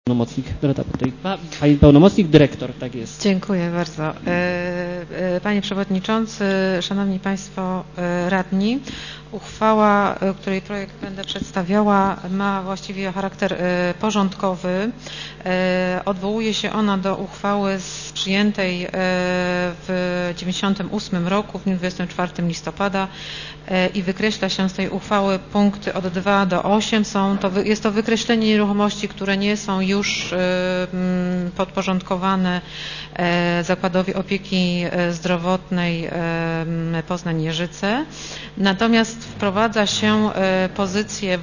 Pełnomocnik Dorota Portowicz. Pani pełnomocnik, dyrektor, tak jest. Dziękuję bardzo. Panie Przewodniczący, Szanowni Państwo Radni, uchwała, której projekt będę przedstawiała, ma właściwie charakter porządkowy. Odwołuje się ona do uchwały przyjętej w 1998 roku, w dniu 24 listopada i wykreśla się z tej uchwały punkty od 2 do 8. Jest to wykreślenie nieruchomości, które nie są już podporządkowane Zakładowi Opieki Zdrowotnej Poznań-Jeżyce. Natomiast wprowadza się pozycję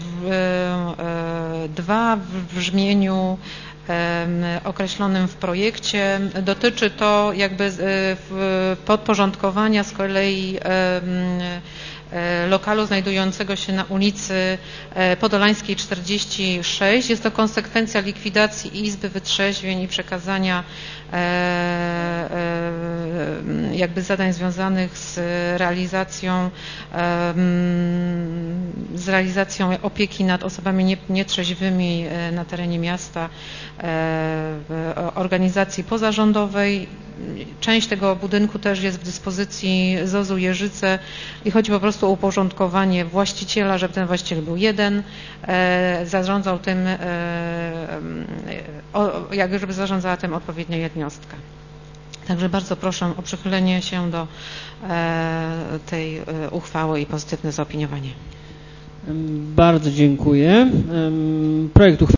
2 w brzmieniu określonym w projekcie. Dotyczy to jakby podporządkowania z kolei lokalu znajdującego się na ulicy Podolańskiej 46. Jest to konsekwencja likwidacji Izby Wytrzeźwień i przekazania jakby zadań związanych z realizacją opieki nad osobami nietrzeźwymi na terenie miasta organizacji pozarządowej. Część tego budynku też jest w dyspozycji ZOZ-u Jeżyce i chodzi po prostu o uporządkowanie właściciela, żeby ten właściciel był jeden, zarządzał tym, żeby zarządzała tym odpowiednia jednostka. Także bardzo proszę o przychylenie się do tej uchwały i pozytywne zaopiniowanie. Bardzo dziękuję. Projekt uchwały